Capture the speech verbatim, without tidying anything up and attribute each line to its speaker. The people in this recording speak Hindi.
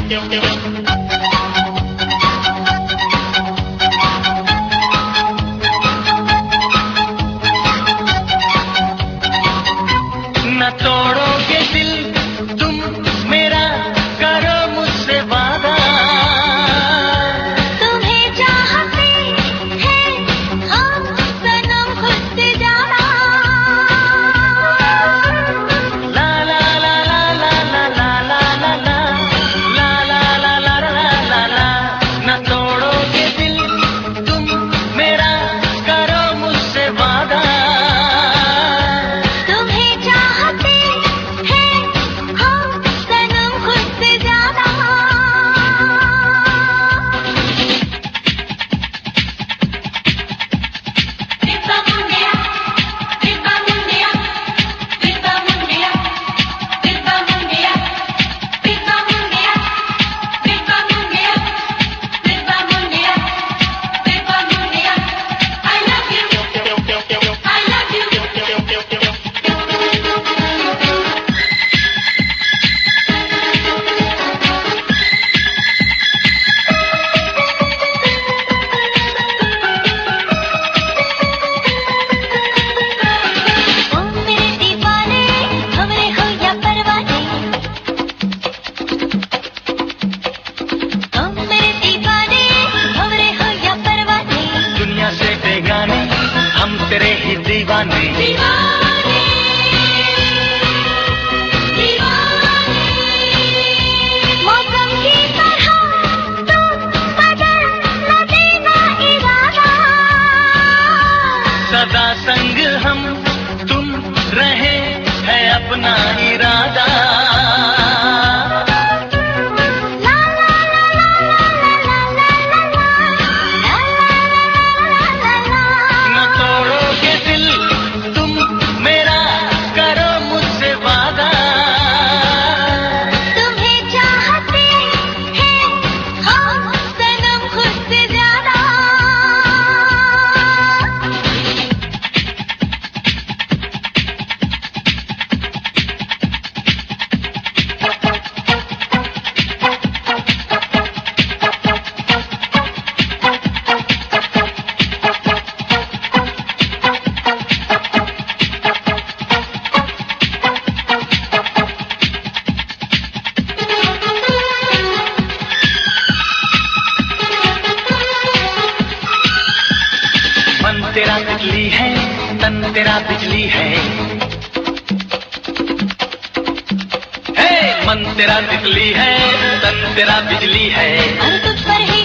Speaker 1: न तोड़ोगे दिल तुम मेरा, करो मुझसे वादा।
Speaker 2: तुम्हें चाहते हैं हम सनम खुद से ज्यादा।
Speaker 1: ला ला ला ला ला ला ला ला ला ला ला ला ला ला ला ला। न तोड़ोगे दिल तुम मेरा, करो मुझसे वादा। हम तेरे ही दीवाने,
Speaker 2: दीवाने, दीवाने। मौसम की तरह तू बदल न देना इरादा।
Speaker 1: सदा संग हम तुम रहे है अपना इरादा। मन तेरा बिजली है, तन तेरा बिजली है। हे मन तेरा बिजली है, तन तेरा बिजली है।
Speaker 2: और तुझ पर है